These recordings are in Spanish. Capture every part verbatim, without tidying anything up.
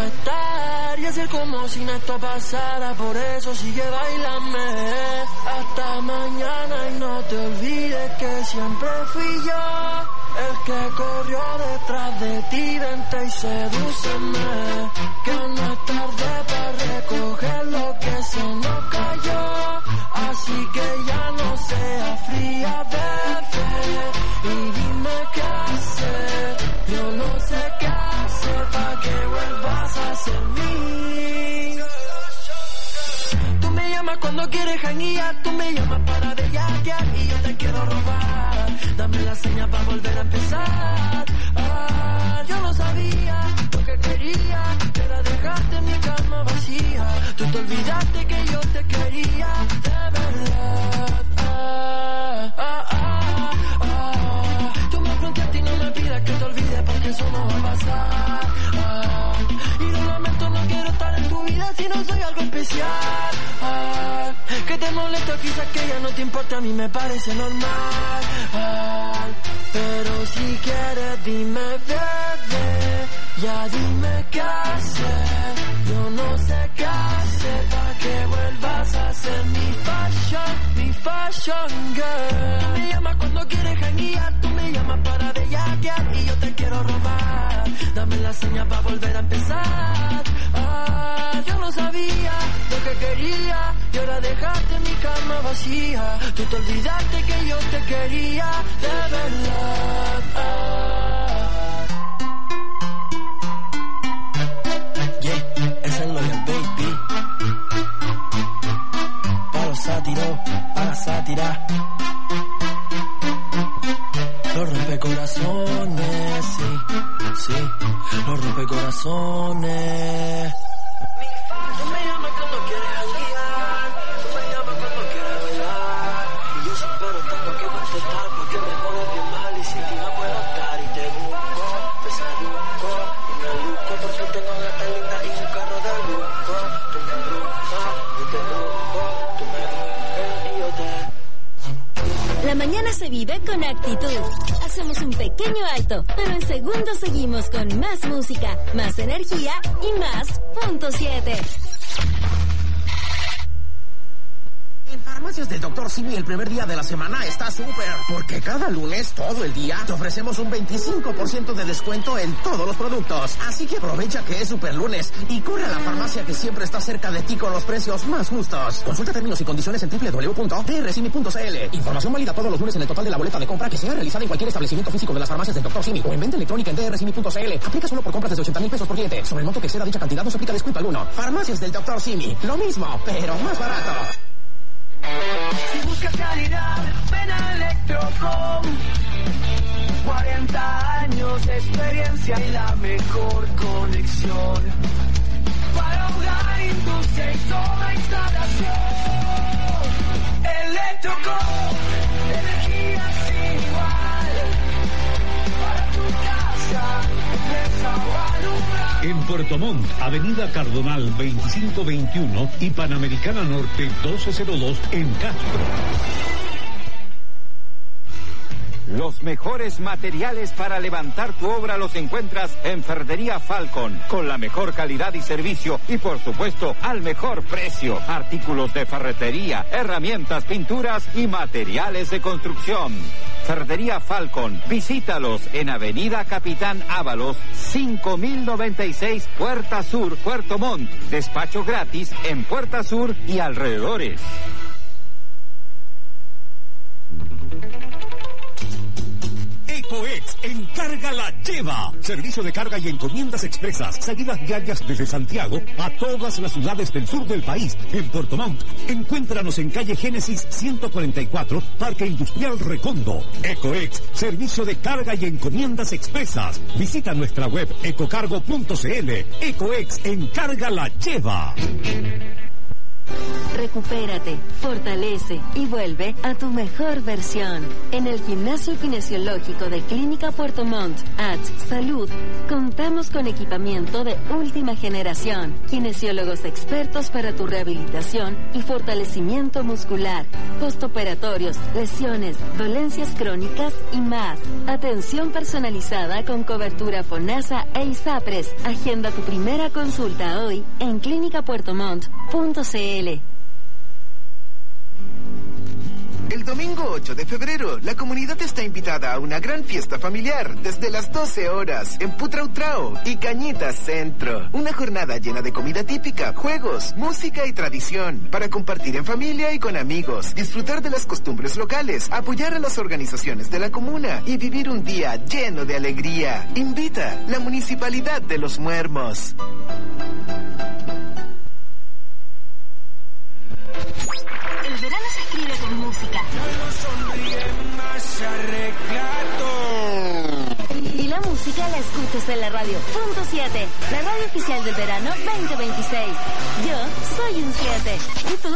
estar y hacer como si esto pasara. Por eso sigue bailame hasta mañana y no te olvides que siempre fui yo el que corrió detrás de ti. Vente y sedúceme, que no es tarde para recoger lo que se nos cayó. Así que ya no sea fría, bebé, y dime qué hacer. Yo no sé qué hacer para que vuelvas a ser mío. Tú me llamas cuando quieres janguear, tú me llamas para bellaquear y yo te quiero robar. Dame la seña para volver a empezar. Ah, yo no sabía lo que quería, que era dejarte mi cama vacía. Tú te olvidaste que yo te quería de verdad. Ah, ah, ah, ah. Tú me afrontaste y no me pidas que te olvides porque eso no va a pasar. Ah, y lo lamento, no quiero estar en tu vida si no soy algo especial. Ah, que te molesta, quizás que ya no te importa, a mí me parece normal. Ah, pero si quieres dime, bebé, ya dime qué hacer. Yo no sé qué hacer para que vuelvas a ser mi fashion, mi fashion girl. Tú me llamas cuando quieres janguear, tú me llamas para bellaquear y yo te quiero robar. Dame la seña para volver a empezar. Ah, yo no sabía lo que quería y ahora dejaste mi cama vacía. Tú te olvidaste que yo te quería de verdad. Ah. Yeah, es el Loyal Baby. Para los sátiros, para sátira. Los rompecorazones, sí, sí, los rompecorazones. Tú me llamas cuando quieres janguear, tú me llamas cuando quieres bailar, y yo sin pero tengo que contestar porque me pones bien mal y sin ti no puedo estar. Y te busco, te seduzco y me busco porque tengo gatas lindas y un carro de lujo. Tú me embrujas, yo te brujo, tú me brujas y yo te... La mañana se vive con actitud. Hacemos un pequeño alto, pero en segundos seguimos con más música, más energía y más punto siete. En Farmacias del doctor Simi el primer día de la semana está súper, porque cada lunes, todo el día, te ofrecemos un veinticinco por ciento de descuento en todos los productos. Así que aprovecha que es super lunes y corre a la farmacia que siempre está cerca de ti con los precios más justos. Consulta términos y condiciones en doble u doble u doble u punto d r simi punto c l. Información válida todos los lunes en el total de la boleta de compra que sea realizada en cualquier establecimiento físico de las farmacias del doctor Simi o en venta electrónica en d r simi punto c l. Aplica solo por compras desde ochenta mil pesos por cliente. Sobre el monto que exceda dicha cantidad no se aplica descuento alguno. Farmacias del doctor Simi. Lo mismo, pero más barato. Si buscas calidad, ven a Electrocom. cuarenta años de experiencia y la mejor conexión para hogar, industria y toda instalación. Electrocom, energía sin igual para tu casa, empresa o alumbrar. En Puerto Montt, Avenida Cardonal veinticinco veintiuno y Panamericana Norte doce cero dos en Castro. Los mejores materiales para levantar tu obra los encuentras en Ferretería Falcon, con la mejor calidad y servicio y por supuesto al mejor precio. Artículos de ferretería, herramientas, pinturas y materiales de construcción. Ferretería Falcon, visítalos en Avenida Capitán Ábalos, cinco mil noventa y seis, Puerta Sur, Puerto Montt. Despacho gratis en Puerta Sur y alrededores. EcoEx, encarga la lleva. Servicio de carga y encomiendas expresas. Salidas diarias desde Santiago a todas las ciudades del sur del país. En Puerto Montt, encuéntranos en calle Génesis ciento cuarenta y cuatro, Parque Industrial Recondo. EcoEx, servicio de carga y encomiendas expresas. Visita nuestra web ecocargo punto c l. EcoEx, encarga la lleva. Recupérate, fortalece y vuelve a tu mejor versión. En el Gimnasio Kinesiológico de Clínica Puerto Montt, A T Salud, contamos con equipamiento de última generación, kinesiólogos expertos para tu rehabilitación y fortalecimiento muscular, postoperatorios, lesiones, dolencias crónicas y más. Atención personalizada con cobertura FONASA e ISAPRES. Agenda tu primera consulta hoy en clínica puerto montt punto c l. El domingo ocho de febrero, la comunidad está invitada a una gran fiesta familiar desde las doce horas en Putrautrao y Cañitas Centro. Una jornada llena de comida típica, juegos, música y tradición para compartir en familia y con amigos, disfrutar de las costumbres locales, apoyar a las organizaciones de la comuna y vivir un día lleno de alegría. Invita la Municipalidad de Los Muermos. El verano se escribe con música. Y la música la escuchas en la radio. Punto siete, la radio oficial del verano veinte veintiséis. Yo soy un siete. ¿Y tú?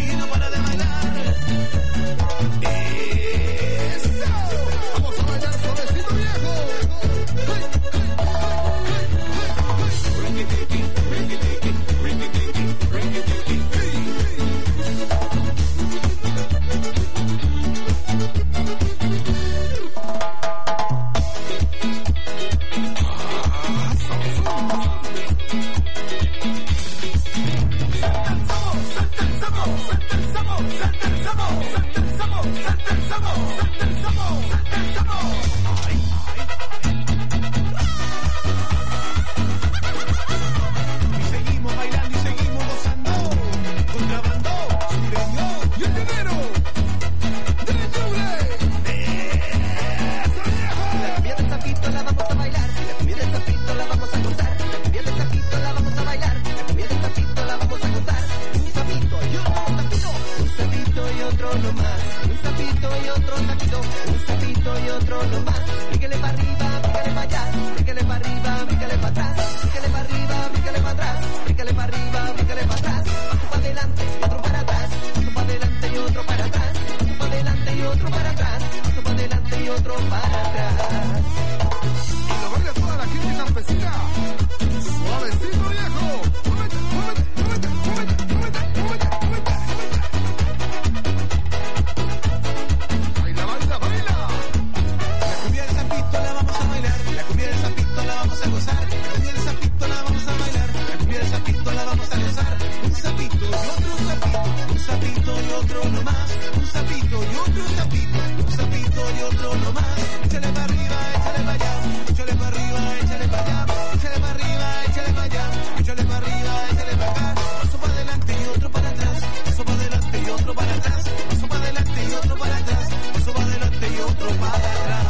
Vamos a bailar. Salta el sapo, salta el sapo, salta el sapo. Ay, ay, ay. Y seguimos bailando y seguimos gozando. Contrabando, sureño y el dinero del doble. ¡Eso, viejo! La cumbia del sapito la vamos a bailar. La cumbia del sapito la vamos a gozar. La cumbia del sapito la vamos a bailar. La cumbia del sapito la vamos a gozar. Un sapito y otro sapito. Un sapito y otro no más. Un sapito y otro sapito. Un sapito y otro no más. Píquele para arriba, píquele para allá. Píquele para arriba, píquele para atrás. Píquele para arriba, píquele para atrás. Píquele para arriba, píquele para atrás. Paso para adelante y otro para atrás. Paso para adelante y otro para atrás. Paso para adelante y otro para atrás. Paso para adelante y otro para atrás. Y lo baila toda la gente campesina. Suavecito, viejo. Muévete, muévete, muévete, muévete, muévete, muévete, muévete. Baila, baila, baila. La cumbia del sapito la vamos a bailar. La cumbia del sapito la vamos a gozar. La cumbia del sapito la vamos a bailar. La cumbia del sapito la vamos a gozar. Un sapito y otro sapito. Un sapito y otro no más. Un sapito y otro sapito. Un sapito y otro no más. Échale para arriba, échale para allá. Échale para arriba, échale para allá. Échale para arriba, échale para allá. Échale para arriba, échale para acá. Paso para adelante y otro para atrás. Paso para adelante y otro para atrás. Paso para adelante y otro para atrás. Paso para adelante y otro para atrás.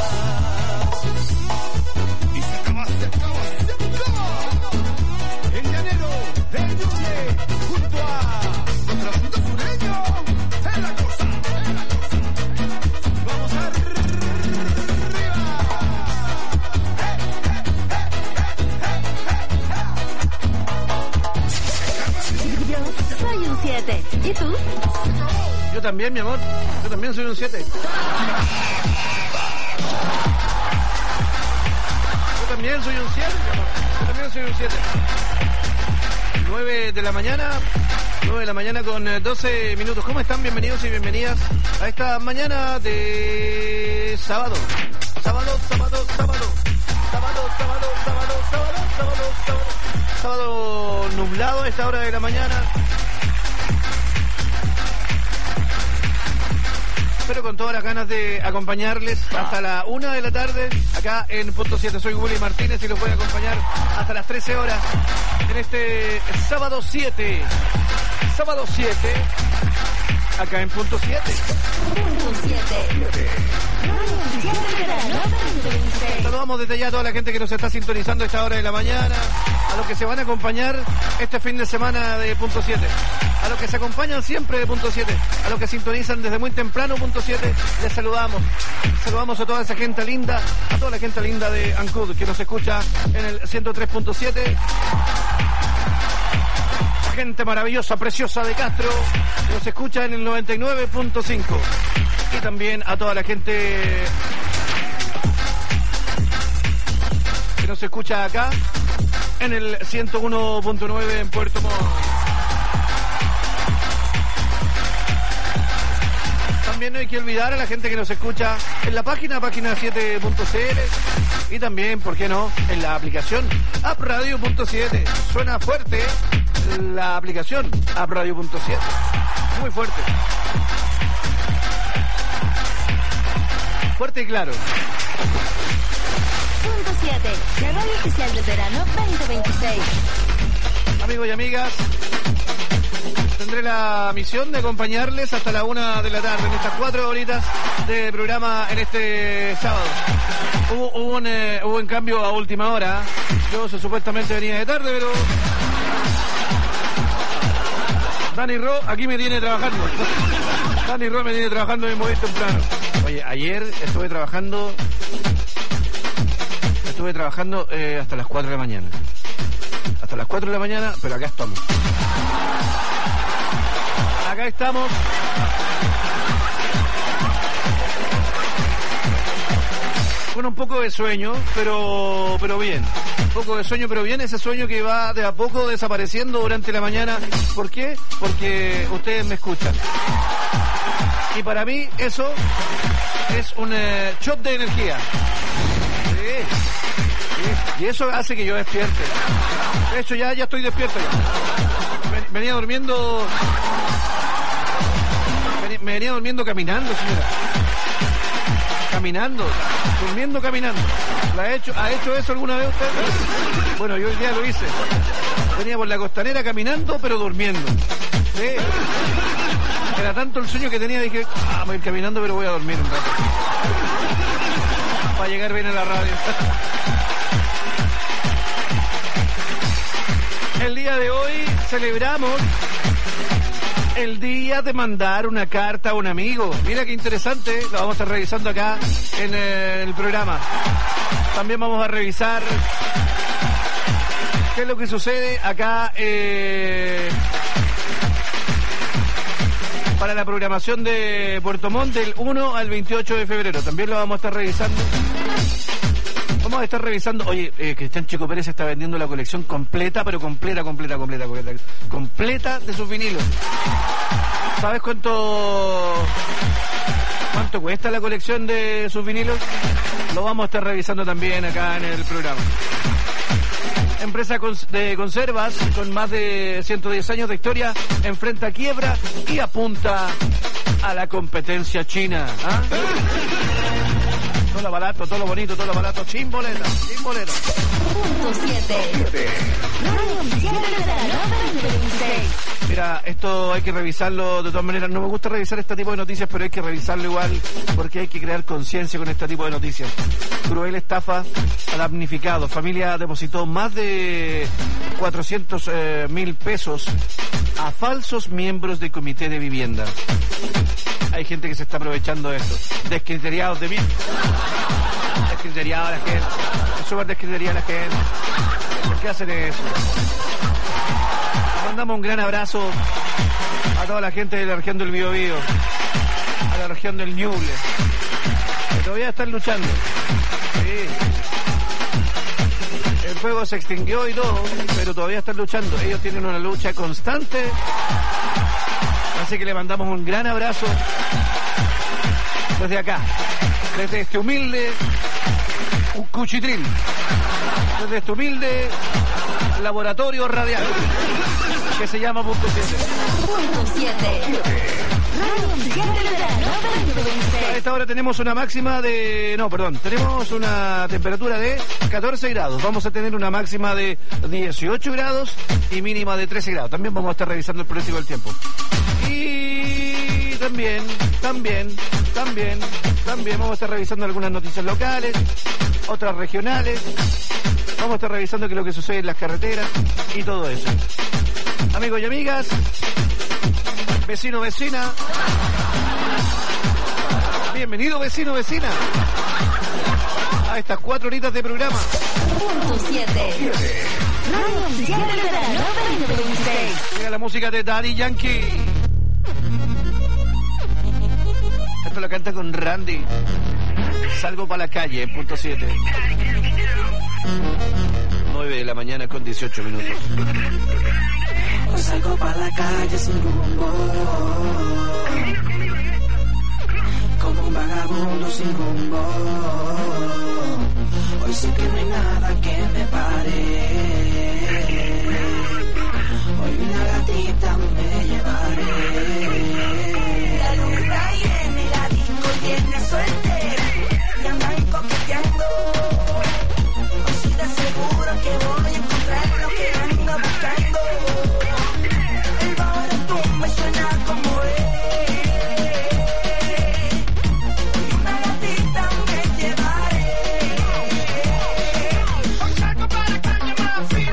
Y se acaba, se acaba, se acaba. El llanero del Ñuble junto a Contrabando Sureño. Es la cosa, es la cosa. Vamos arriba. Yo soy un siete. ¿Y tú? Yo también, mi amor. Yo también soy un siete. Yo también soy un siete, mi amor. Yo también soy un siete. nueve de la mañana. nueve de la mañana con eh, doce minutos. ¿Cómo están? Bienvenidos y bienvenidas a esta mañana de sábado. Sábado, sábado, sábado. Sábado, sábado, sábado, sábado, sábado, sábado. Sábado nublado a esta hora de la mañana. Pero con todas las ganas de acompañarles hasta la una de la tarde acá en Punto siete. Soy Willy Martínez y los voy a acompañar hasta las trece horas en este sábado siete. Sábado siete, acá en Punto siete. Punto siete. Saludamos desde ya a toda la gente que nos está sintonizando a esta hora de la mañana, a los que se van a acompañar este fin de semana de Punto siete, a los que se acompañan siempre de Punto siete, a los que sintonizan desde muy temprano Punto siete, les saludamos. Saludamos a toda esa gente linda, a toda la gente linda de Ancud que nos escucha en el ciento tres punto siete. Gente maravillosa, preciosa de Castro, que nos escucha en el noventa y nueve punto cinco. Y también a toda la gente que nos escucha acá en el ciento uno punto nueve en Puerto Montt. También no hay que olvidar a la gente que nos escucha en la página, página siete punto c l, y también, ¿por qué no?, en la aplicación app radio punto siete. Suena fuerte la aplicación app radio punto siete. Muy fuerte. Fuerte y claro. Punto siete, la radio oficial del verano veinte veintiséis. Amigos y amigas, tendré la misión de acompañarles hasta la una de la tarde en estas cuatro horitas de programa en este sábado. Hubo, hubo, un, eh, hubo un cambio a última hora. Yo supuestamente venía de tarde, pero Dani Ro aquí me tiene trabajando. Dani Ro me tiene trabajando y me moví temprano. Oye, ayer estuve trabajando Estuve trabajando eh, hasta las cuatro de la mañana. Hasta las cuatro de la mañana, pero acá estamos. Acá estamos. Con un poco de sueño, pero pero bien. Un poco de sueño, pero bien. Ese sueño que va de a poco desapareciendo durante la mañana. ¿Por qué? Porque ustedes me escuchan. Y para mí eso es un eh, shot de energía. Sí, sí. Y eso hace que yo despierte. De hecho, ya, ya estoy despierto ya. Venía durmiendo... me venía durmiendo caminando, señora. Caminando, durmiendo caminando. ¿La ha hecho, ¿Ha hecho eso alguna vez usted? Bueno, yo hoy día lo hice. Venía por la costanera caminando, pero durmiendo. Sí. Era tanto el sueño que tenía, dije, ah, voy a ir caminando, pero voy a dormir un rato. Para llegar bien a la radio. El día de hoy celebramos el día de mandar una carta a un amigo. Mira qué interesante, lo vamos a estar revisando acá en el programa. También vamos a revisar qué es lo que sucede acá eh, para la programación de Puerto Montt del uno al veintiocho de febrero. También lo vamos a estar revisando. Vamos a estar revisando. Oye, eh, Cristian Chico Pérez está vendiendo la colección completa, pero completa, completa, completa, completa, completa de sus vinilos. ¿Sabes cuánto cuánto cuesta la colección de sus vinilos? Lo vamos a estar revisando también acá en el programa. Empresa de conservas con más de ciento diez años de historia enfrenta quiebra y apunta a la competencia china. ¿Ah? Todo lo barato, todo lo bonito, todo lo barato, sin boleta, sin boleta. Punto siete. Mira, esto hay que revisarlo de todas maneras. No me gusta revisar este tipo de noticias, pero hay que revisarlo igual porque hay que crear conciencia con este tipo de noticias. Cruel estafa a damnificado. Familia depositó más de cuatrocientos mil pesos a falsos miembros del comité de vivienda. Hay gente que se está aprovechando de esto. Descriteriados de mierda. Descriteriada la gente. Es súper descriteriada la gente. ¿Por qué hacen eso? Mandamos un gran abrazo a toda la gente de la región del Biobío, a la región del Ñuble, que todavía están luchando. Sí. El fuego se extinguió y todo, pero todavía están luchando. Ellos tienen una lucha constante. Así que le mandamos un gran abrazo desde acá, desde este humilde cuchitril, desde este humilde laboratorio radial que se llama Punto siete. Punto siete. A esta hora tenemos una máxima de... No, perdón, tenemos una temperatura de catorce grados. Vamos a tener una máxima de dieciocho grados y mínima de trece grados. También vamos a estar revisando el pronóstico del tiempo. Y también, también, también, también vamos a estar revisando algunas noticias locales, otras regionales. Vamos a estar revisando qué es lo que sucede en las carreteras y todo eso. Amigos y amigas, vecino, vecina, bienvenido vecino, vecina, a estas cuatro horitas de programa. Punto siete. Llega la música de Daddy Yankee. Esto lo canta con Randy. Salgo para la calle, punto siete. nueve de la mañana con dieciocho minutos. Hoy salgo para la calle sin rumbo, como un vagabundo sin rumbo. Hoy sé que no hay nada que me pare. Hoy una gatita me llevaré. La luna viene, la disco viene soltera y anda ahí coqueteando. Hoy sí te aseguro que voy a encontrar lo que ando buscando. El bajo me suena como él. Hoy una gatita me llevaré. Hoy salgo para la calle más fina.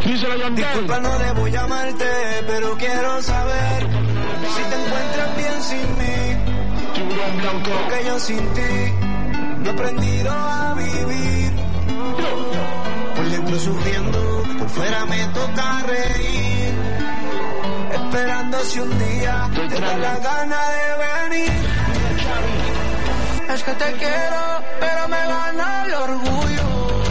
Disculpa, no debo llamarte, pero quiero saber si te encuentras bien sin mí. Porque yo sin ti no he aprendido a vivir. Por dentro sufriendo, por fuera me toca reír. Esperando si un día te da la gana de venir. Es que te quiero, pero me gana el orgullo.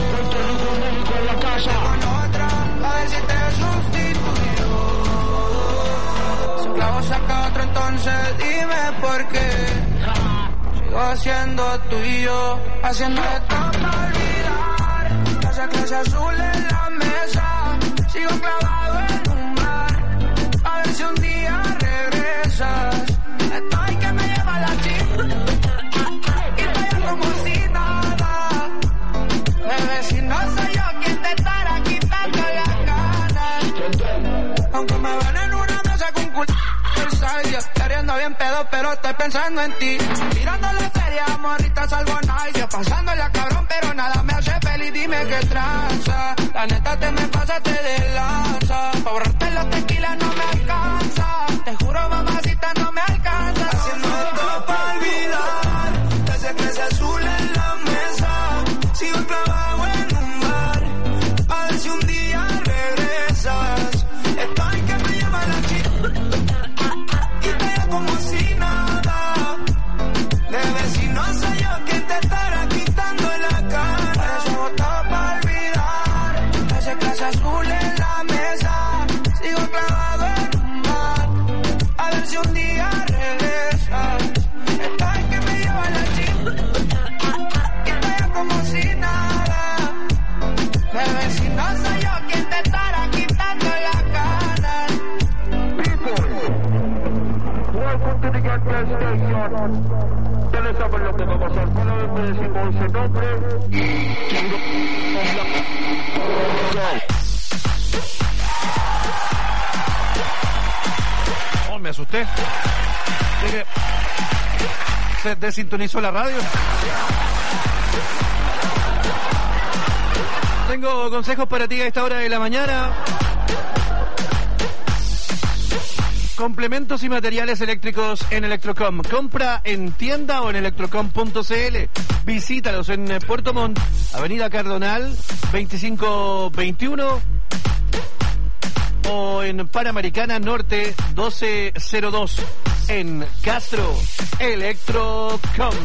Con otra, a ver si te sustituyo. Si un clavo saca otro, entonces dime por qué. Sigo siendo tuyo, haciendo esto para olvidar. Esa clase azul en la mesa, sigo clavado en un bar. A ver si un día regresas. Estoy que me lleva la chica. Y estoy como si nada. Bebé, si no soy yo quien te estará quitando las ganas. Aunque me ven en una mesa con culo Versailles, queriendo bien pedo, pero estoy pensando en ti. Tirando la feria, morrita, salvo nadie. Pasándola cabrón, pero nada me hace feliz. Dime qué tranza. La neta te me pasaste de lanza. Pa' borrarte la tequila no me alcanza. Te juro, mamacita, no me alcanza. Haciendo esto pa' olvidar. Esa clase azul en la mesa. Sigo clavado en un bar. A ver si un día regresas. Estoy que me lleva la chica. Y te como si nada. Bebé, si no soy yo quien te estará quitando la cara. Por eso votaba pa' olvidar. Esa clase azul en la mesa. Sigo clavado en un bar. A ver si un día regresas. Estoy que me lleva la chica. Y te como si nada. Bebé, si no soy yo quien te estará quitando la cara. Welcome to the Gas Station. Ustedes saben lo que vamos a hacer. Una vez me decimos ese nombre. Oh, me asusté. Dije, se desintonizó la radio. Tengo consejos para ti a esta hora de la mañana. Complementos y materiales eléctricos en Electrocom. Compra en tienda o en electrocom punto c l. Visítalos en Puerto Montt, Avenida Cardonal veinticinco veintiuno o en Panamericana Norte doce cero dos en Castro. Electrocom.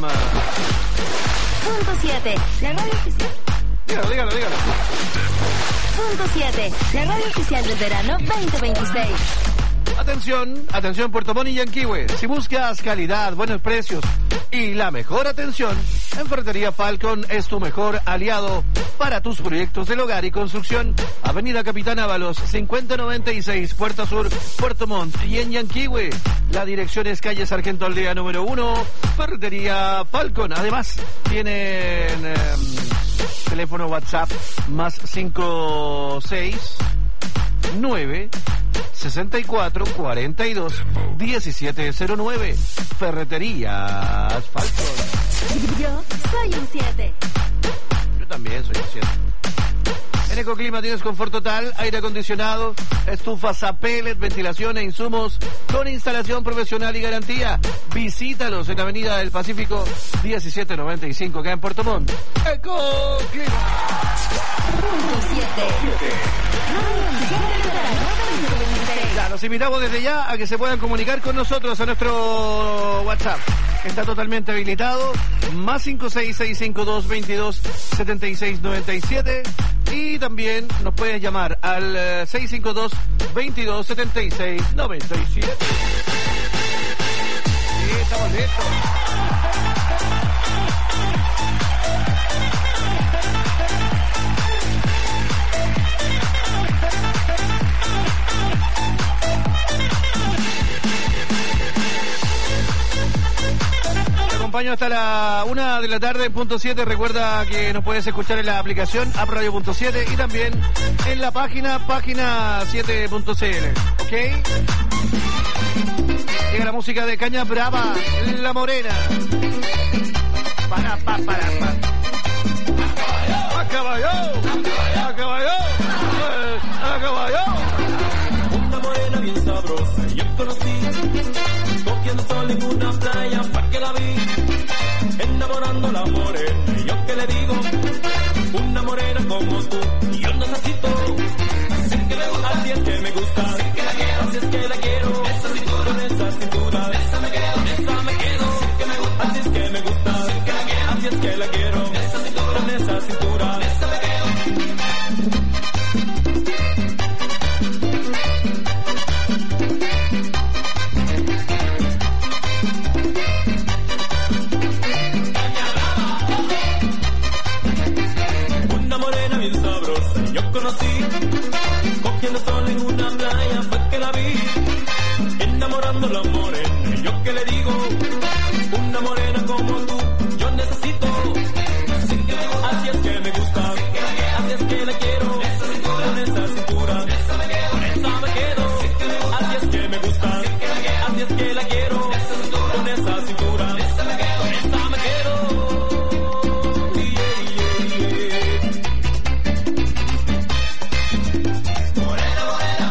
Punto siete. La radio oficial. Dígalo, dígalo, dígalo. Punto siete. La radio oficial del verano veinte veintiséis. Atención, atención Puerto Montt y Yanquihue. Si buscas calidad, buenos precios y la mejor atención, en Ferretería Falcon es tu mejor aliado para tus proyectos del hogar y construcción. Avenida Capitán Ábalos, cincuenta noventa y seis, Puerta Sur, Puerto Montt. Y en Yanquihue, la dirección es calle Sargento Aldea número uno, Ferretería Falcon. Además, tienen eh, teléfono WhatsApp más cinco seis nueve sesenta y cuatro cuarenta y dos diecisiete cero nueve. Ferreterías Falcon. Yo soy un siete. Yo también soy un siete. En Ecoclima tienes confort total, aire acondicionado, estufas a pellet, ventilación e insumos con instalación profesional y garantía. Visítalos en Avenida del Pacífico diecisiete noventa y cinco, acá en Puerto Montt. Ecoclima. Punto siete. Ya, los invitamos desde ya a que se puedan comunicar con nosotros a nuestro WhatsApp. Está totalmente habilitado. Más cinco seis seis cinco dos veintidós setenta y seis noventa y siete. Y también nos puedes llamar al eh, seis cinco dos veintidós setenta y seis noventa y siete. Sí, estamos listos. Acompaño hasta la una de la tarde en punto siete. Recuerda que nos puedes escuchar en la aplicación app radio punto siete y también en la página página siete punto c l. ¿Ok? Llega la música de Caña Brava, La Morena. Para, pa, para, pa. ¡A caballo! ¡A caballo! ¡A caballo! caballo. Una morena bien sabrosa yo conocí, cogiendo sol en una playa pa' que la vi, enamorando la morena y yo que le digo, una morena como tú yo necesito, así que me gusta, así es que me gusta, así que la quiero, así es que la quiero, esa cintura, con esa cintura, esa me quedo, esa me quedo, así que me gusta, así es que me gusta, así que la quiero, así es que la quiero, esa cintura, con esa cintura, esa me quedo. Yo conocí, cogiendo sol en una playa, fue que la vi, enamorando la morena, y yo que le digo, una morena como tú, yo necesito, así, que me gusta, así es que me gusta, así es que la quiero, con esa cintura, con esa me quedo, así es que me gusta, así es que la quiero, con esa cintura, con esa me quedo. Morena, morena,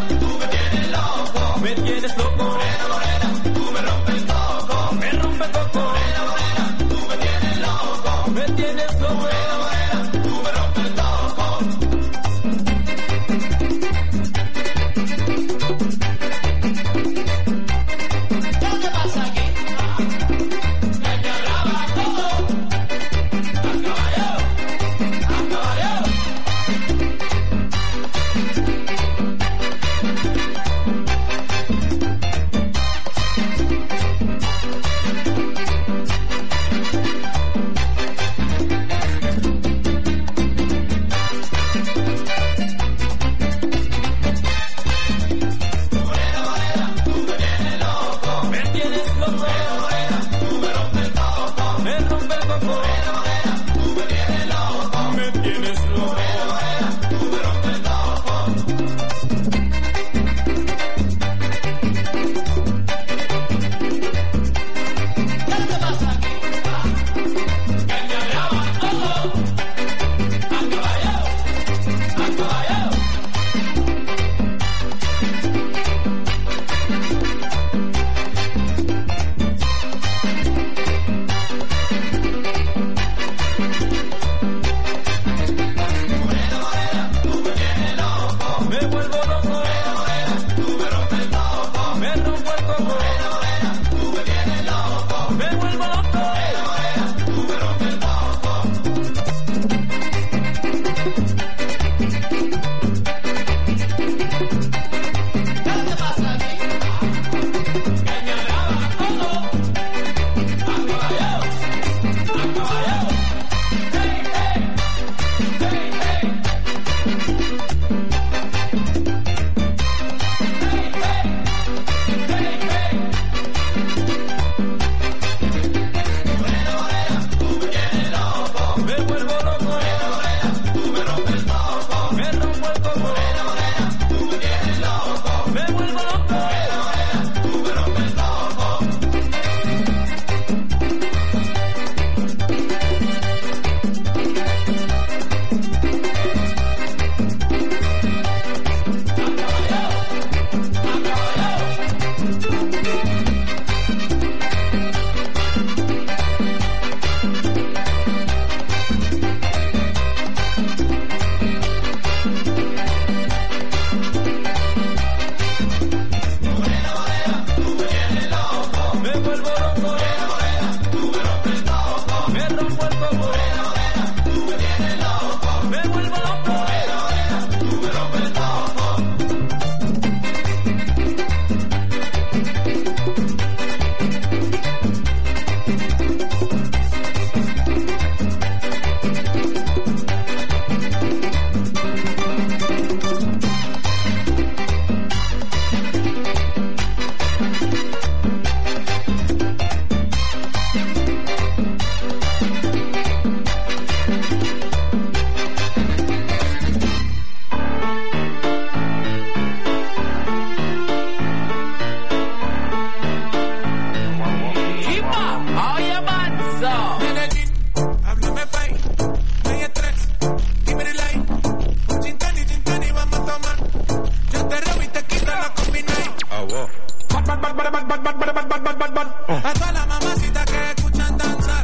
A todas las mamacitas que escuchan danzar.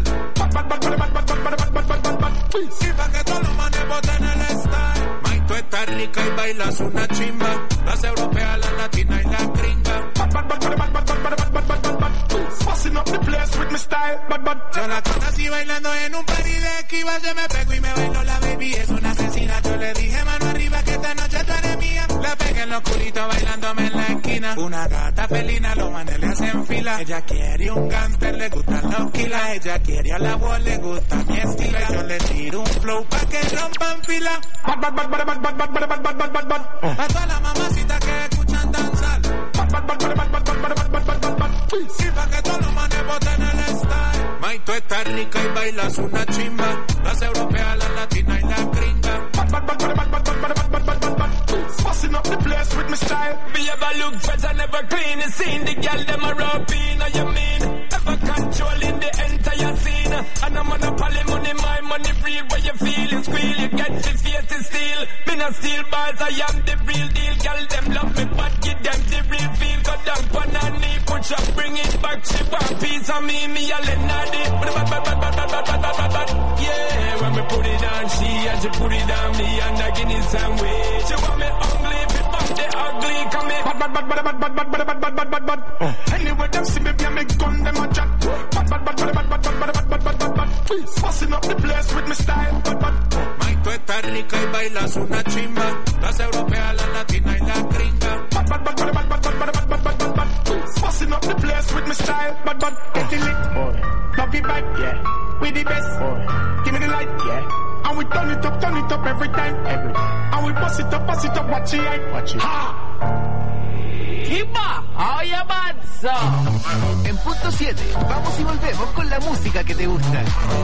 Sí, pa' que todos los manes boten el style. May, tú estás rica y bailas una chimba. Las europeas, las latinas y las gringas. Fussing up the place with my style. Yo la conocí bailando en un party de esquiva. Yo me pego y me bailo, la baby es una asesina. Yo le dije mano arriba que esta noche tú eres mía. La pegué en lo oscurito bailándome en la esquina. Una gata felina, los manes le hacen fila. Ella quiere un gangster, le gustan los kilas. Ella quiere a la voz, le gusta mi estilo. Yo le tiro un flow pa' que rompan fila. A todas las mamacitas que escuchan danzar. Sí, pa' que todos los manes boten el style. May, tú estás rica y bailas una chimba. Las europeas, las latinas y las gringas. Fussing up the place with my style. Me ever look fresh and never clean. You seen the girl them a rapping, or you mean? Ever controlling the entire scene. And I'm on a poly money, my money free. Where you feel it squeal, you get the face to steal. Me no steal bars, I am the real deal. Girl them love me, but give them the real feel. Go down on her knee, push up, bring it back. She want piece of me, me a let naughty. Yeah, when me put it on she and she put it on me and I give it some way. She want me ugly, fit back the ugly, come here. Bad, bad, bad, bad, bad, bad, bad, bad, bad, bad, bad, bad. Anyway, them see me, me make gun, them a chat. Bad, bad, bad, bad, bad, bad, bad, bad, bad, bad, bad, bad. Fussing up the place with my style. Bad, bad. May, tú estás rica y bailas una chimba. Las europeas, las latinas y las gringas. Bad, bad, bad, bad, bad, bad, bad, bad, bad, bad, bad. Fussing up the place with my style. Bad, bad. Getting lit, boy. Love it back, yeah. We the best, boy. Give me the light, yeah. And we turn it up, turn it up every time, every time. And we bust it up, bust it up, watch it, watch it. Ha! ¡Hipa! ¡Oye, Manso! En punto siete, vamos y volvemos con la música que te gusta.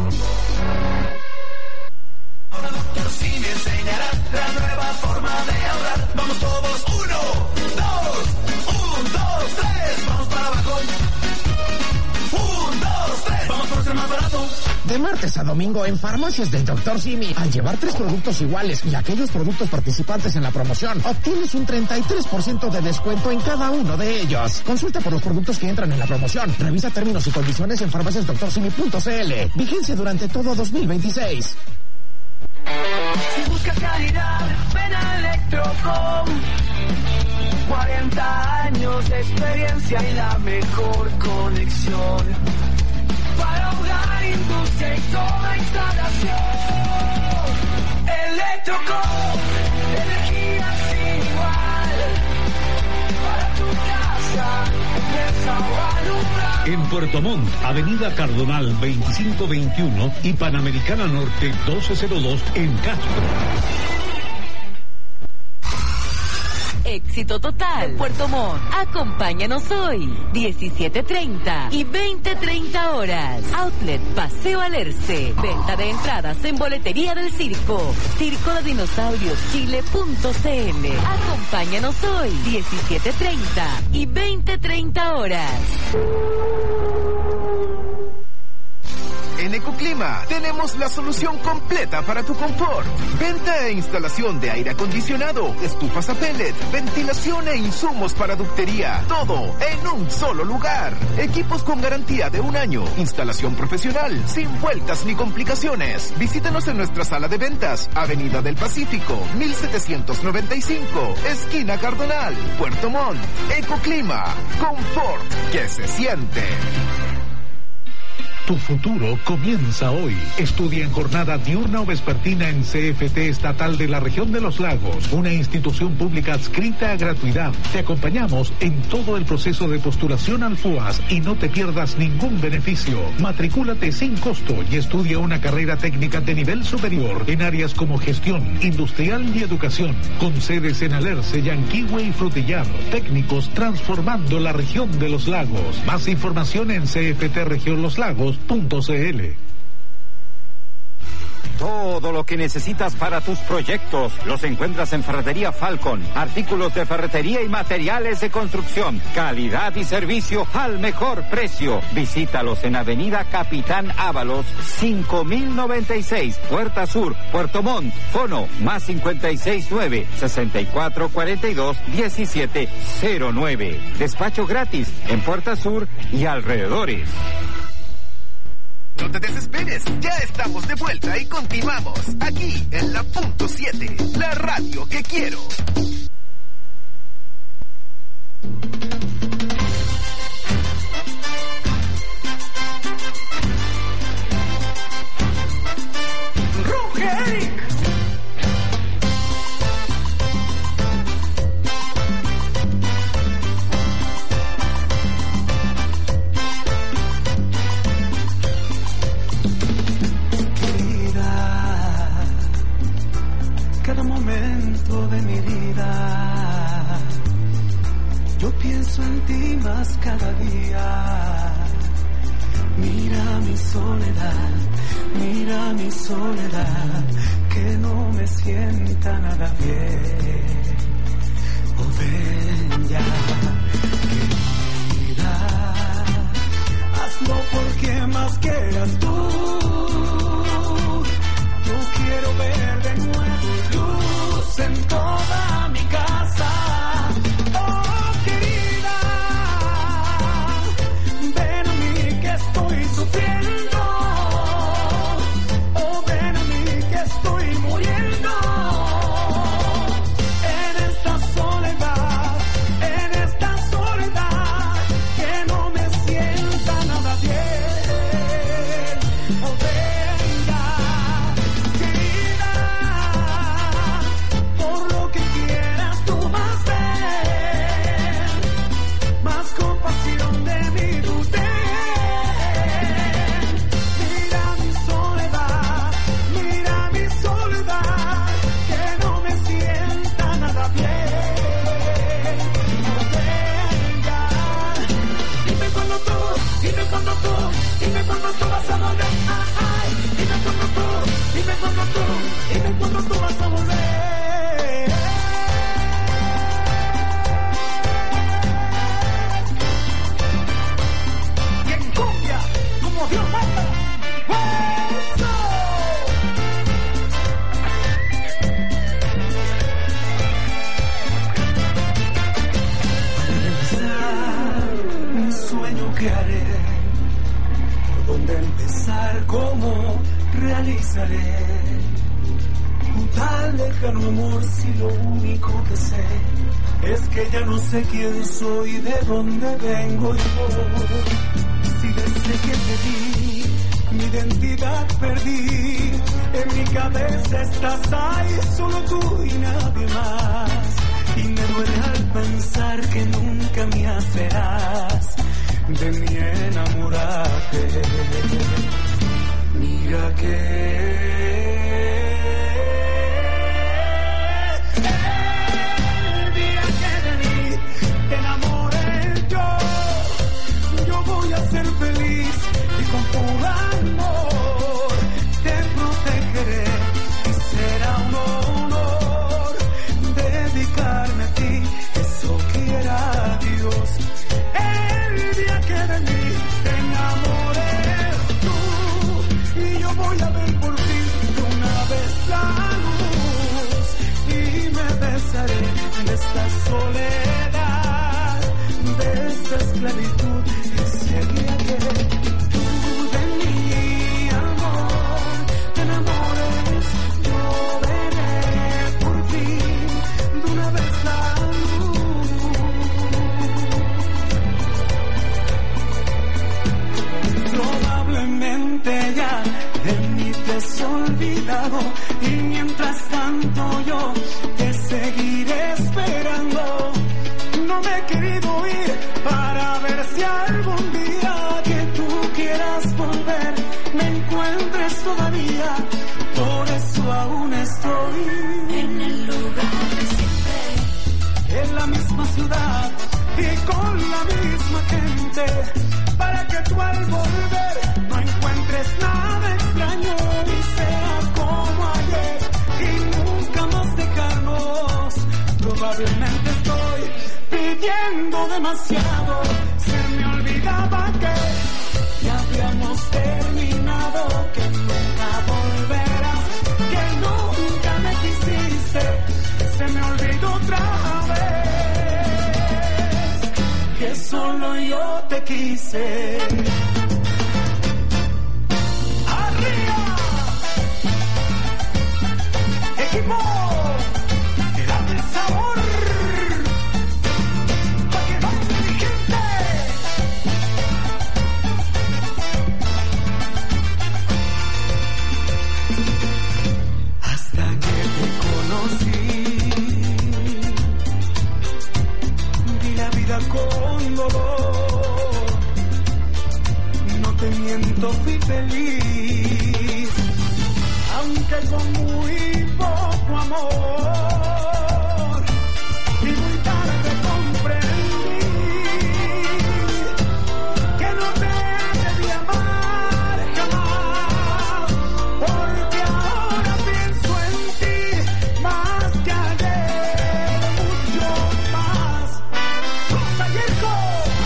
Ahora doctor sí me enseñará la nueva forma de ahorrar. Vamos todos, uno, dos, un, dos, tres. Vamos para abajo. Un, dos, tres. Vamos por ser más barato. De martes a domingo en Farmacias del doctor Simi, al llevar tres productos iguales y aquellos productos participantes en la promoción, obtienes un treinta y tres por ciento de descuento en cada uno de ellos. Consulta por los productos que entran en la promoción. Revisa términos y condiciones en farmacias doctor simi punto c l. Vigencia durante todo dos mil veintiséis. Si buscas calidad, ven a Electrocom. cuarenta años de experiencia y la mejor conexión. Para hogar, industria y toda instalación. Electrocom, energía sin igual. Para tu casa, empresa o alumbrar. En Puerto Montt, Avenida Cardonal veinticinco veintiuno y Panamericana Norte doce cero dos en Castro. Éxito total. Puerto Montt. Acompáñanos hoy. diecisiete treinta y veinte treinta horas. Outlet Paseo Alerce. Venta de entradas en boletería del circo. Circo de Dinosaurios Chile punto c l. Acompáñanos hoy. diecisiete treinta y veinte treinta horas. En Ecoclima tenemos la solución completa para tu confort. Venta e instalación de aire acondicionado, estufas a pellet, ventilación e insumos para ductería. Todo en un solo lugar. Equipos con garantía de un año. Instalación profesional, sin vueltas ni complicaciones. Visítanos en nuestra sala de ventas, Avenida del Pacífico, mil setecientos noventa y cinco, esquina Cardonal, Puerto Montt. Ecoclima, confort que se siente. Tu futuro comienza hoy. Estudia en jornada diurna o vespertina en C F T Estatal de la Región de los Lagos, una institución pública adscrita a gratuidad. Te acompañamos en todo el proceso de postulación al F U A S y no te pierdas ningún beneficio. Matricúlate sin costo y estudia una carrera técnica de nivel superior en áreas como gestión, industrial y educación, con sedes en Alerce, Yanquihue y Frutillar. Técnicos transformando la Región de los Lagos. Más información en C F T Región Los Lagos punto c l. Todo lo que necesitas para tus proyectos los encuentras en Ferretería Falcon. Artículos de ferretería y materiales de construcción. Calidad y servicio al mejor precio. Visítalos en Avenida Capitán Ábalos, cinco mil noventa y seis, Puerta Sur, Puerto Montt. Fono más cincuenta y seis nueve, sesenta y cuatro cuarenta y dos, diecisiete cero nueve. Despacho gratis en Puerta Sur y alrededores. No te desesperes, ya estamos de vuelta y continuamos aquí en la punto siete, la radio que quiero. Ruge. Cada momento de mi vida yo pienso en ti más cada día. Mira mi soledad, mira mi soledad, que no me sienta nada bien. Oh, ven ya, querida, hazlo porque más quieras tú. Yo quiero ver de nuevo luz en toda mi casa. Oh, querida, ven a mí que estoy sufriendo. Oh, ven a mí que estoy muriendo. En esta soledad, en esta soledad, que no me sienta nada bien. Oh, ven ya. Compasión de mi tú ten. Mira mi soledad, mira mi soledad, que no me sienta nada bien. No venga. Dime cuando tú, dime cuando tú, dime cuando tú vas a volver. Ay, dime cuando tú, dime cuando tú, dime cuando tú vas a volver. Dios manda. ¡Eso! Al mi sueño que haré, por dónde empezar, cómo realizaré un tal lejano amor, si lo único que sé es que ya no sé quién soy, de dónde vengo yo. Si desde que te vi, mi identidad perdí, en mi cabeza estás ahí, solo tú y nadie más. Y me duele al pensar que nunca me serás de mi enamorarte. Mira que el día que de mí te enamoré yo, yo voy a ser feliz y con puro amor te protegeré y será un honor dedicarme a ti, eso quiera Dios. El día que de mí te enamoré tú y yo voy a ver por ti de una vez la luz y me besaré de esta soledad, de esta esclavitud. Sería que tú de mi amor te enamores, yo veré por fin de una vez la luz. Probablemente ya de mí te has olvidado y mientras tanto yo te seguiré esperando. No me he querido ir para ver si algún día que tú quieras volver me encuentres todavía. Por eso aún estoy en el lugar de siempre, en la misma ciudad, y con la misma gente, para que tú al volver no encuentres nada extraño y sea como ayer y nunca más dejarnos. Probablemente estoy pidiendo demasiado, se me olvidaba que ya habíamos terminado, que nunca volverás, que nunca me quisiste, se me olvidó otra vez, que solo yo te quise. ¡Arriba! ¡Equipo! ¡Que dame el sabor! ¡Pa' que baile mi gente! Hasta que te conocí, vi la vida con dolor. No te miento, fui feliz, aunque con muy poco amor. Y muy tarde comprendí que no te debí amar jamás, porque ahora pienso en ti más que ayer, mucho más. ¡Rosa Yerko!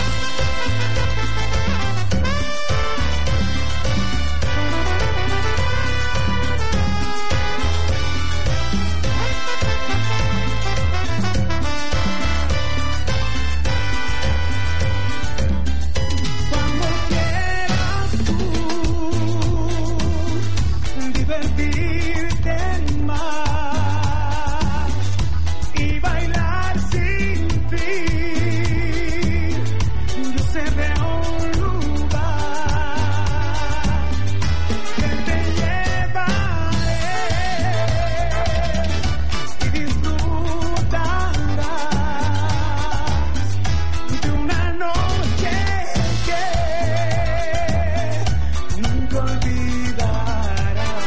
Cuando quieras tú divertirte más y bailar sin fin, yo sé de un lugar que te llevaré y disfrutarás de una noche que nunca olvidarás.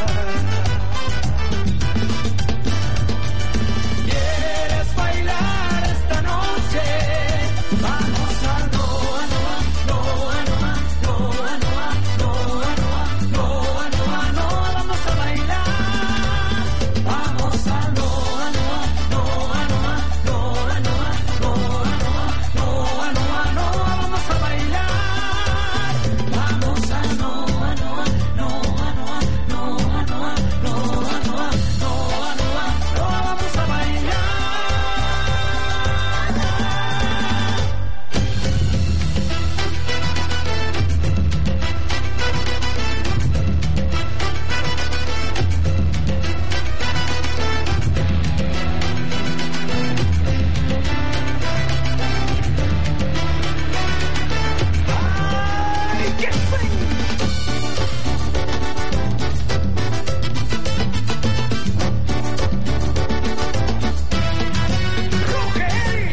¿Quieres bailar esta noche? Vamos a Noa, Noa, Noa, Noa, Noa, Noa, Noa, Noa, Noa, Noa, vamos a bailar. Vamos a Noa, Noa, Noa, Noa, Noa, Noa, Noa, Noa, Noa, Noa, vamos a bailar. Vamos a Noa, Noa, Noa, Noa, Noa, Noa, Noa, Noa, Noa, Noa, vamos a bailar. ¡Ay, qué swing! ¡Roger!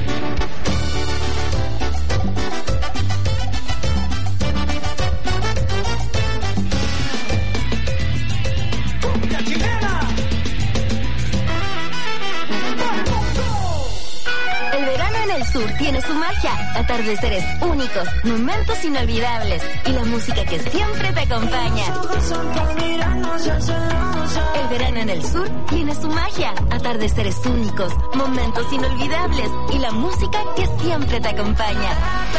¡Cumbia chilena! El verano en el sur tiene su magia, atardeceres únicos, momentos inolvidables y la música que siempre te acompaña. El verano en el sur tiene su magia, atardeceres únicos, momentos inolvidables y la música que siempre te acompaña.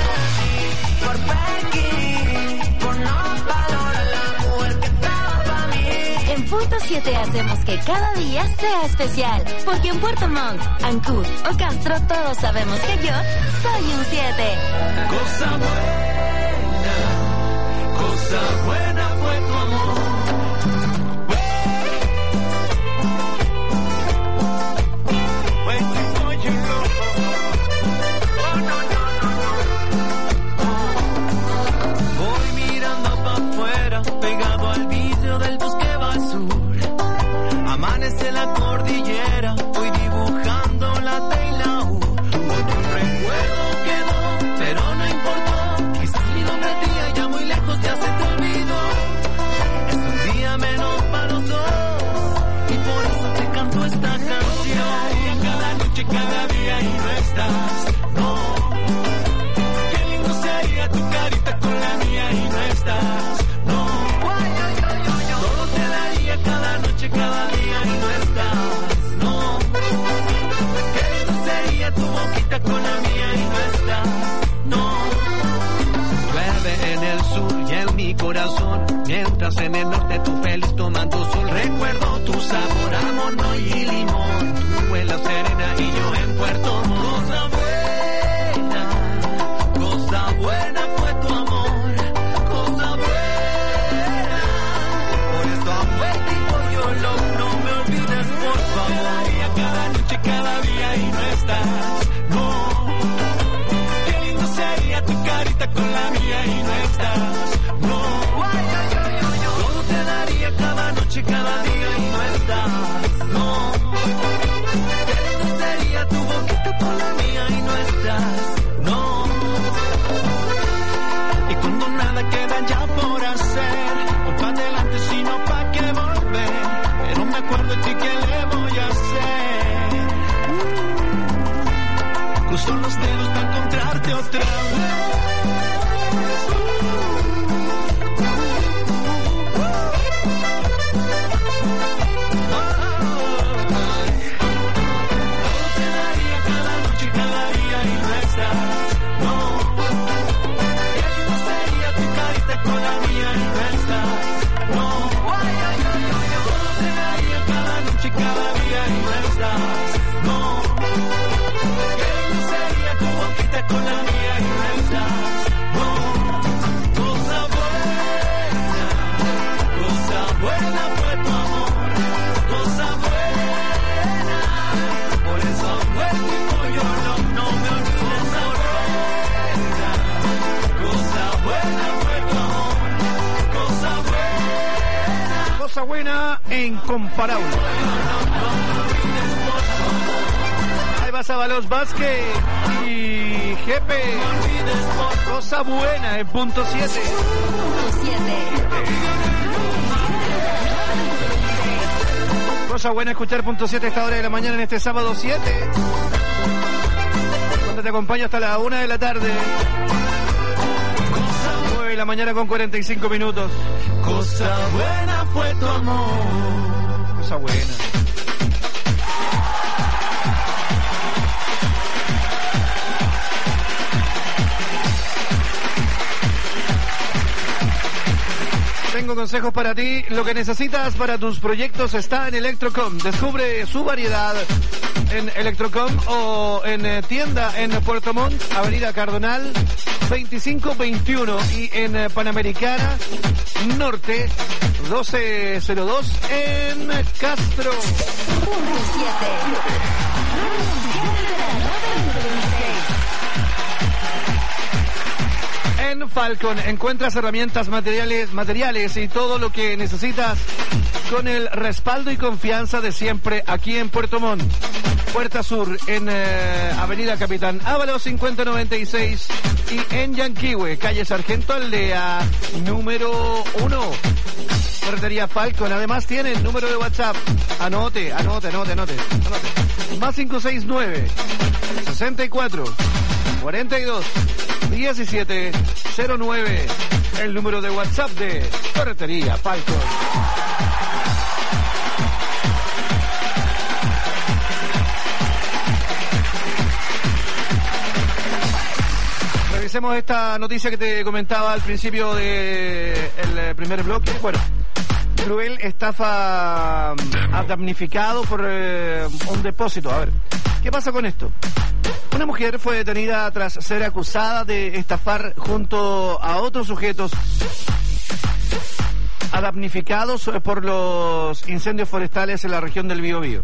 En Punto siete hacemos que cada día sea especial, porque en Puerto Montt, Ancud o Castro todos sabemos que yo soy un siete. Cosa buena, cosa buena fue tu amor. Waiting for you, Lord. Oh, no, no, no, no. Voy mirando para afuera, pegado al vidrio del bus que va al sur. Amanece la cordillera, voy dibujando la T y la U. Un recuerdo quedó, pero no importó. Quizás mi nombre tía ya muy lejos ya se te olvidó. Es un día menos para los dos y por eso te canto esta canción. Cada noche, cada día y no estás. No. noche, cada día y no estás, no. Qué lindo sería tu boquita con la mía y no estás, no. Llueve en el sur y en mi corazón, mientras en el norte tú feliz tomando sol. Recuerdo tu sabor a mono y limón, tú en la Serena y yo en Puerto Montt. Cosa buena, cosa buena fue tu amor, cosa buena. Por eso abuela y yo lo, no me olvides por favor. Cada noche, cada día y no estás, no. Qué lindo sería tu carita con la mía y no estás, no. Todo te daría cada noche, cada día y no estás, no. Qué lindo sería tu boquita con la mía y no estás, no. Y cuando nada queda ya por hacer, voy pa' adelante sino pa' que volver. Pero me acuerdo de ti, ¿qué le voy a hacer? Uh, cruzo los dedos para encontrarte otra vez. Buena e incomparable. Ahí va Sábalos Vázquez y Jepe. Cosa buena en punto siete. Cosa buena escuchar punto siete a esta hora de la mañana en este sábado siete. Cuando te acompaño hasta la una de la tarde. nueve de la mañana con cuarenta y cinco minutos. Cosa buena fue tu amor. Cosa buena. Tengo consejos para ti. Lo que necesitas para tus proyectos está en Electrocom. Descubre su variedad en Electrocom o en eh, tienda en Puerto Montt, Avenida Cardonal veinticinco veintiuno, y en eh, Panamericana Norte doce cero dos en Castro. En Falcon encuentras herramientas, materiales, materiales y todo lo que necesitas con el respaldo y confianza de siempre aquí en Puerto Montt. Puerta Sur en eh, Avenida Capitán Ábalos cincuenta noventa y seis, y en Yanquihue, calle Sargento Aldea número uno. Ferretería Falcon. Además tiene el número de WhatsApp. Anote, anote, anote, anote. anote. Más cinco seis nueve, sesenta y cuatro, cuarenta y dos, diecisiete cero nueve. El número de WhatsApp de Ferretería Falcon. Revisemos esta noticia que te comentaba al principio del primer bloque. Bueno, cruel estafa a damnificado por eh, un depósito. A ver, ¿qué pasa con esto? Una mujer fue detenida tras ser acusada de estafar junto a otros sujetos a damnificados por los incendios forestales en la región del Biobío.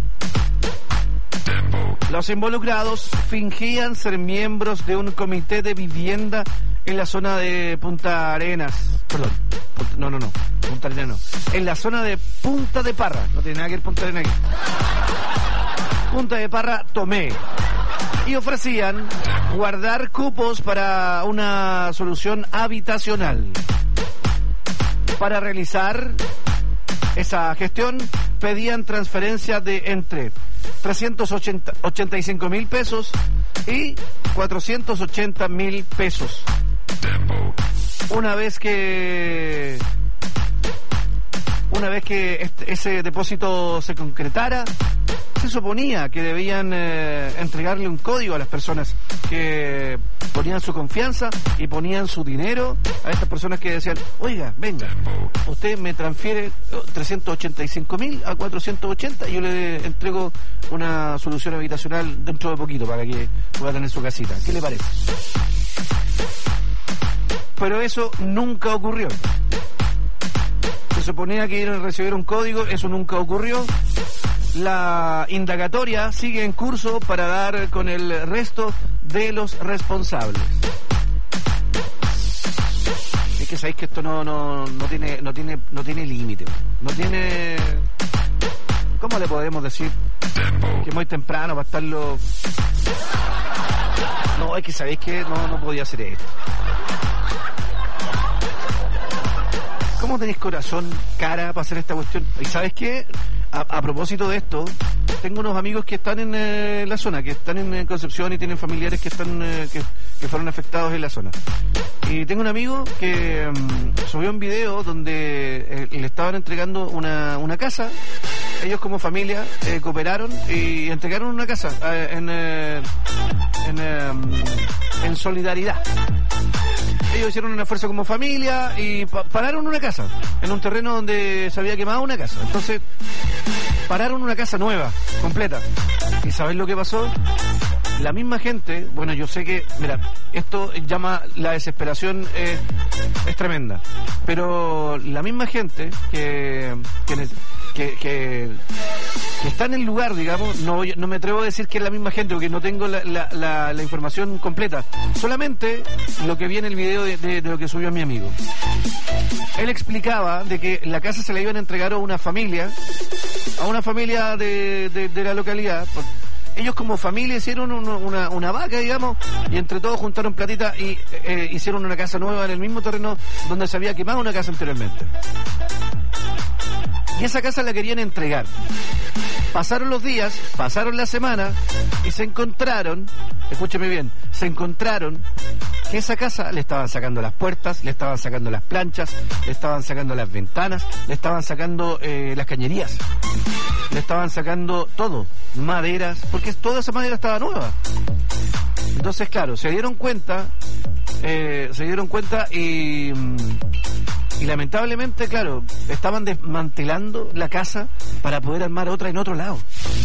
Los involucrados fingían ser miembros de un comité de vivienda en la zona de Punta Arenas. Perdón, Punta, no, no, no, Punta Arenas no. En la zona de Punta de Parra. No tiene nada que ver Punta Arenas aquí. Punta de Parra, Tomé. Y ofrecían guardar cupos para una solución habitacional. Para realizar esa gestión pedían transferencias de entre trescientos ochenta y cinco mil pesos y cuatrocientos ochenta mil pesos. Una vez que una vez que este, ese depósito se concretara, se suponía que debían eh, entregarle un código a las personas que ponían su confianza y ponían su dinero, a estas personas que decían, oiga, venga, usted me transfiere trescientos ochenta y cinco mil a cuatrocientos ochenta y yo le entrego una solución habitacional dentro de poquito para que pueda tener su casita. ¿Qué le parece? Pero eso nunca ocurrió. Se suponía que iban a recibir un código, eso nunca ocurrió. La indagatoria sigue en curso para dar con el resto de los responsables. Es que sabéis que esto no, no, no tiene, no tiene, no tiene límite, no tiene, ¿cómo le podemos decir? Que es muy temprano para estarlo. No, es que sabéis que no, no podía hacer esto. ¿Cómo tenéis corazón, cara para hacer esta cuestión? ¿Y sabes qué? A, a propósito de esto, tengo unos amigos que están en eh, la zona, que están en eh, Concepción y tienen familiares que están eh, que, que fueron afectados en la zona. Y tengo un amigo que um, subió un video donde eh, le estaban entregando una, una casa. Ellos como familia eh, cooperaron y entregaron una casa eh, en, eh, en, eh, en solidaridad. Ellos hicieron un esfuerzo como familia y pa- pararon una casa en un terreno donde se había quemado una casa. Entonces pararon una casa nueva, completa. ¿Y sabes lo que pasó? La misma gente, bueno, yo sé que, mira, esto llama, la desesperación es, es tremenda, pero la misma gente que que, que, que, que está en el lugar, digamos, no, voy- no me atrevo a decir que es la misma gente porque no tengo la, la, la, la información completa, solamente lo que vi en el video de, de, de lo que subió mi amigo. Él explicaba de que la casa se la iban a entregar a una familia, a una familia de, de, de la localidad. Ellos como familia hicieron un, una, una vaca, digamos, y entre todos juntaron platita y eh, hicieron una casa nueva en el mismo terreno donde se había quemado una casa anteriormente. Y esa casa la querían entregar. Pasaron los días, pasaron la semana y se encontraron, escúcheme bien, se encontraron que esa casa le estaban sacando las puertas, le estaban sacando las planchas, le estaban sacando las ventanas, le estaban sacando eh, las cañerías, le estaban sacando todo, maderas, porque toda esa madera estaba nueva. Entonces, claro, se dieron cuenta, eh, se dieron cuenta y... Y lamentablemente, claro, estaban desmantelando la casa para poder armar otra en otro lado.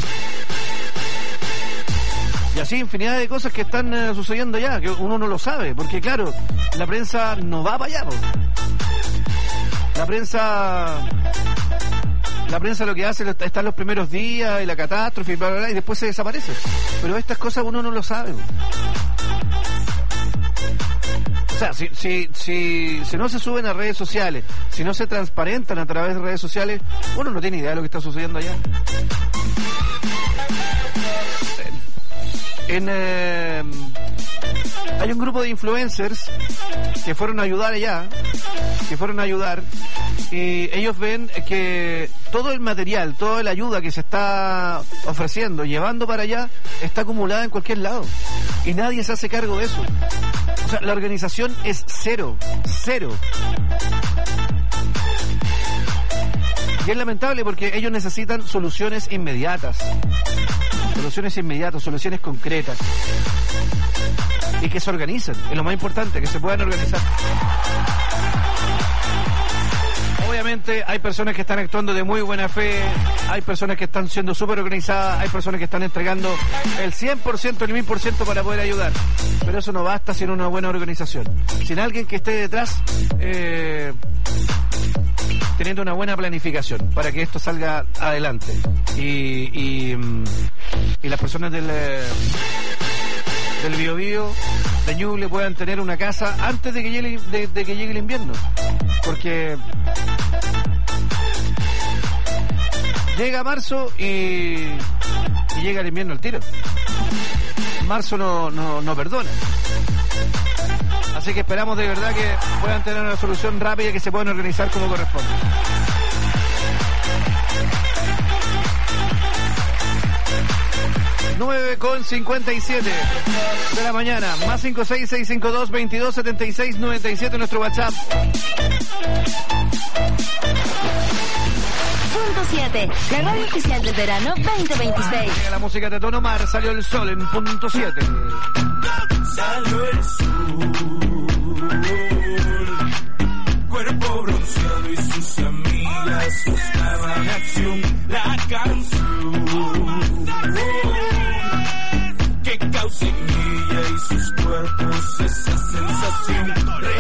Y así infinidad de cosas que están uh, sucediendo ya, que uno no lo sabe, porque claro, la prensa no va para allá, po. La prensa... La prensa lo que hace está en los primeros días y la catástrofe y bla, bla, bla, y después se desaparece. Pero estas cosas uno no lo sabe, po. O sea, si, si, si, si no se suben a redes sociales, si no se transparentan a través de redes sociales, uno no tiene idea de lo que está sucediendo allá. En, eh, hay un grupo de influencers que fueron a ayudar allá, que fueron a ayudar, y ellos ven que todo el material, toda la ayuda que se está ofreciendo, llevando para allá, está acumulada en cualquier lado. Y nadie se hace cargo de eso. O sea, la organización es cero, cero. Y es lamentable porque ellos necesitan soluciones inmediatas. Soluciones inmediatas, soluciones concretas. Y que se organicen, es lo más importante, que se puedan organizar. Obviamente hay personas que están actuando de muy buena fe, hay personas que están siendo súper organizadas, hay personas que están entregando el cien por ciento, el mil por ciento para poder ayudar. Pero eso no basta sin una buena organización. Sin alguien que esté detrás eh, teniendo una buena planificación para que esto salga adelante. Y, y, y las personas del... Eh, del Biobío, de Ñuble, puedan tener una casa antes de que llegue, de, de que llegue el invierno. Porque llega marzo y, y llega el invierno al tiro. Marzo no, no, no perdona. Así que esperamos de verdad que puedan tener una solución rápida y que se puedan organizar como corresponde. nueve con cincuenta y siete de la mañana, más cinco seis seis cinco dos veintidós setenta y seis noventa y siete nuestro WhatsApp. punto siete, la radio oficial del verano veinte veintiséis. Llega la música de Don Omar, salió el sol en punto siete. Salió el sol, cuerpo bronceado y sus amigas buscaban acción, la canción que causa en ella y sus cuerpos esa sensación.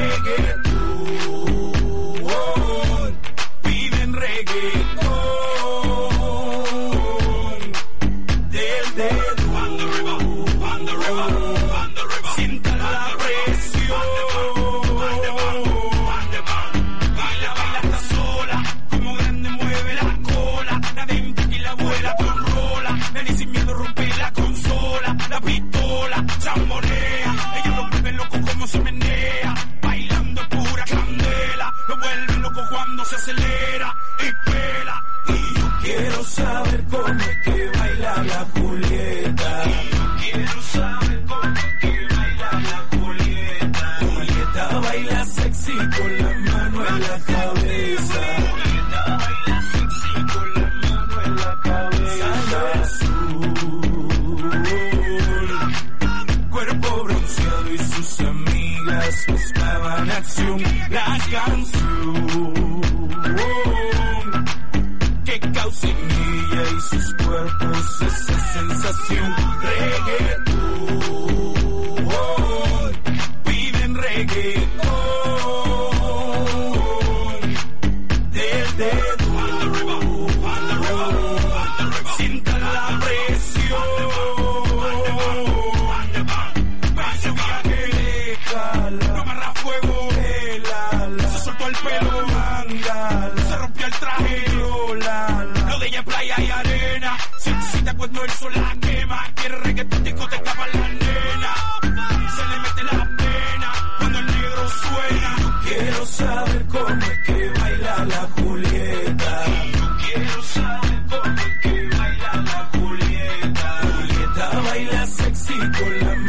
Reggaetón, piden reggaetón del dedo. Sienta la presión. Baila, baila hasta sola, como grande mueve la cola. La dentro y la abuela con rola. Nadie sin miedo rompe la consola. La pistola, chambonea. Ella lo vuelve loco como se menea. Bailando pura candela. Lo vuelve loco cuando se acelera y pela. Y yo quiero saber cómo es que baila la Julieta. Y yo quiero saber cómo es que baila la Julieta. Julieta baila sexy con la mano en la cabeza. Julieta baila sexy con la mano en la cabeza. Sale el sol, cuerpo bronceado y sus amigas buscaban acción. La canción que causa en ella y sus cuerpos esa sensación. Reggaetón, piden reggaetón del dedo. Sienta la presión. Vaya viaje, no amarra fuego, se soltó el pelo, se rompió el traje. Lo de ella es playa y arena, se excita cuando el sol